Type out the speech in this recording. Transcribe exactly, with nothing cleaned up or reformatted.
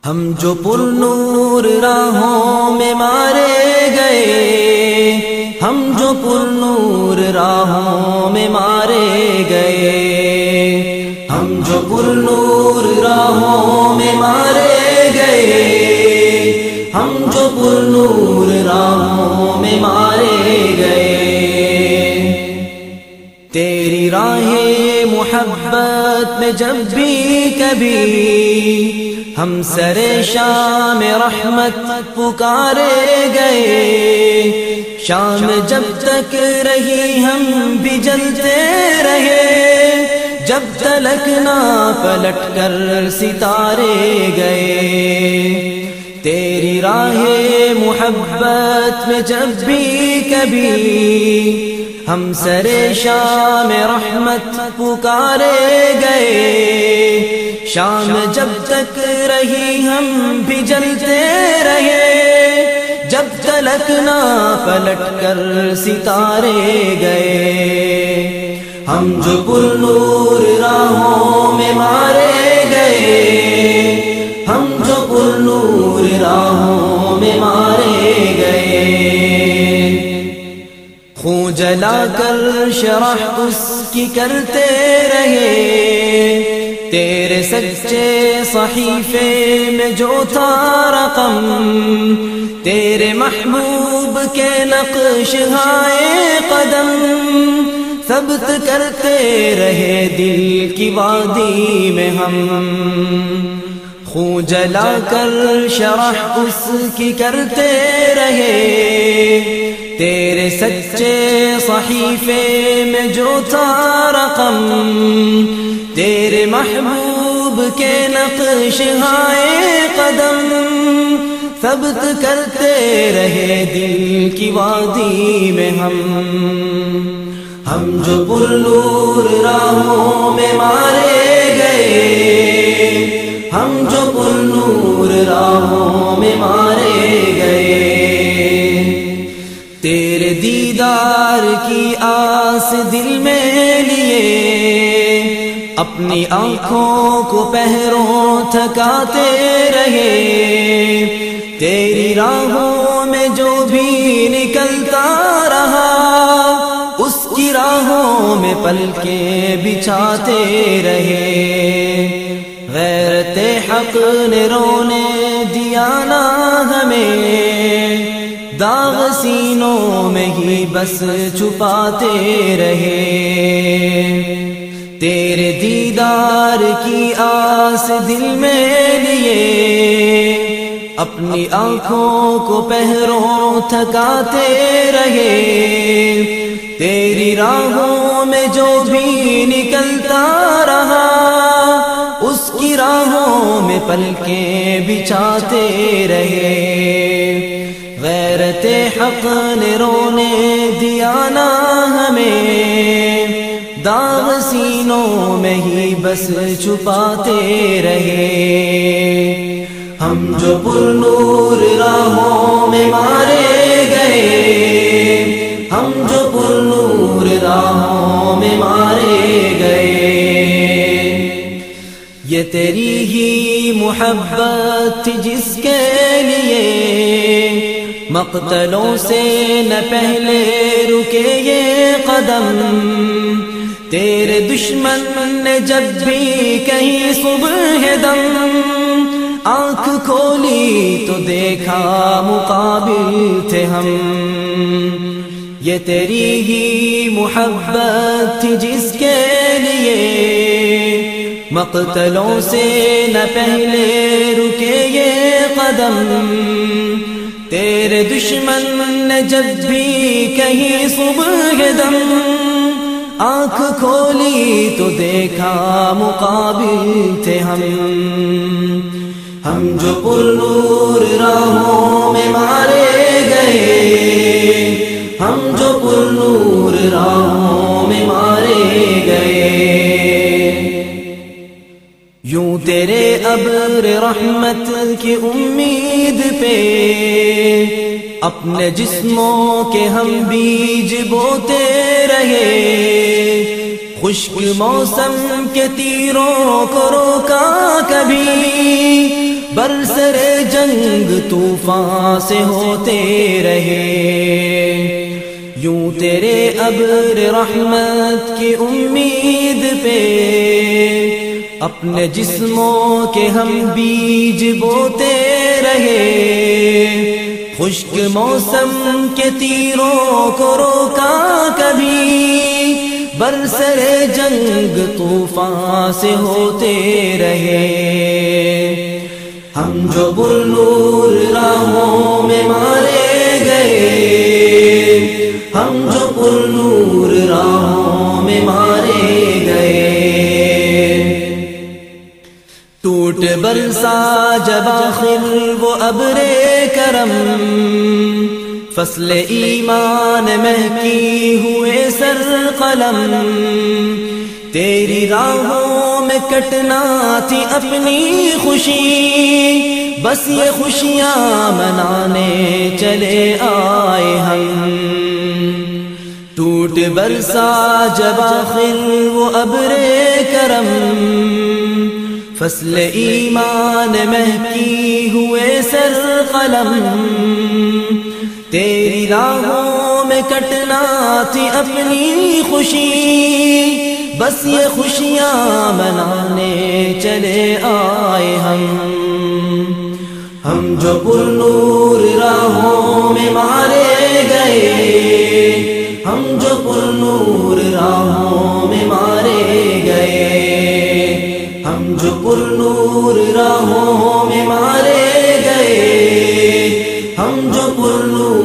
ہم جو پر نور راہوں میں مارے گئے، ہم جو پر نور راہوں میں مارے گئے، ہم جو پر نور راہوں میں مارے گئے، ہم جو پر نور راہوں میں مارے گئے۔ تیری راہ محبت میں جب بھی کبھی ہم سر شام رحمت پکارے گئے، شام جب تک رہی ہم بھی جلتے رہے، جب تلک نہ پلٹ کر ستارے گئے۔ تیری راہ محبت میں جب بھی کبھی ہم سر شام رحمت پکارے گئے، شام جب تک رہی ہم بھی جلتے رہے، جب تلک نہ پلٹ کر ستارے گئے۔ ہم جو پر نور راہوں میں مارے گئے، ہم جو پر نور راہوں میں مارے گئے۔ خون جلا کر شرح اس کی کرتے رہے، تیرے سچے صحیفے میں جو تھا رقم، تیرے محبوب کے نقش ہائے قدم، ثبت کرتے رہے دل کی وادی میں ہم۔ خون جلا کر شرح اس کی کرتے رہے، تیرے سچے صحیفے میں جو تھا رقم، تیرے محبوب کے نقش ہائے قدم، ثبت کرتے رہے دل کی وادی میں ہم۔ ہم جو پر نور راہوں میں مارے گئے، ہم جو پر نور راہوں میں مارے گئے۔ تیرے دیدار کی آس دل میں لیے، اپنی آنکھوں کو پہروں تھکاتے رہے، تیری راہوں میں جو بھی نکلتا رہا، اس کی راہوں میں پلکیں بچھاتے رہے۔ غیرت حق نے رونے دیا نہ ہمیں، داغ سینوں میں ہی بس چھپاتے رہے۔ تیرے دیدار کی آس دل میں لیے، اپنی آنکھوں کو پہروں تھکاتے رہے، تیری راہوں میں جو بھی نکلتا رہا، اس کی راہوں میں پلکیں بچھاتے رہے۔ غیرت حق نے رونے دیا نہ ہمیں، داغ سینوں میں ہی بس چھپاتے رہے۔ ہم جو پر نور راہوں میں مارے گئے، ہم جو پر نور راہوں میں مارے گئے۔ یہ تیری ہی محبت تھی جس کے لیے مقتلوں سے نہ پہلے رکے یہ قدم، تیرے دشمن نے جب بھی کہیں صبح دم آنکھ کھولی تو دیکھا مقابل تھے ہم۔ یہ تیری ہی محبت تھی جس کے لیے مقتلوں سے نہ پہلے رکے یہ قدم، تیرے دشمن نے جب بھی کہیں صبح دم آنکھ کھولی تو دیکھا مقابل تھے ہم۔ ہم جو پر نور راہوں میں مارے گئے، ہم جو پر نور راہوں میں مارے گئے۔ یوں تیرے ابر رحمت کی امید پہ اپنے جسموں کے ہم بیج بوتے رہے، خشک موسم کے تیروں کو روکا کبھی، برسر جنگ طوفان سے ہوتے رہے، یوں تیرے ابر رحمت کی امید پہ اپنے جسموں کے ہم بیج بوتے رہے، خشک موسم کے تیروں کو روکا کبھی، برسر جنگ طوفان سے ہوتے رہے۔ ہم جو بلور راہوں میں مارے گئے، ہم جو بلور راہوں میں مارے گئے، ٹوٹ برسا جب آخر وہ ابر کرم، فصل ایمان مہکی ہوئے سر قلم، تیری راہوں میں کٹنا تھی اپنی خوشی، بس یہ خوشیاں منانے چلے آئے ہم، ٹوٹ برسا جب آخر وہ ابر کرم، فصل ایمان مہکی ہوئے سر قلم، تیری راہوں میں کٹنا تھی اپنی خوشی، بس یہ خوشیاں منانے چلے آئے ہم، ہم جو پرنور راہوں میں مارے گئے، ہم جو پرنور راہوں میں مارے گئے، ہم جو پرنور راہوں میں مارے گئے، ہم جو پرنور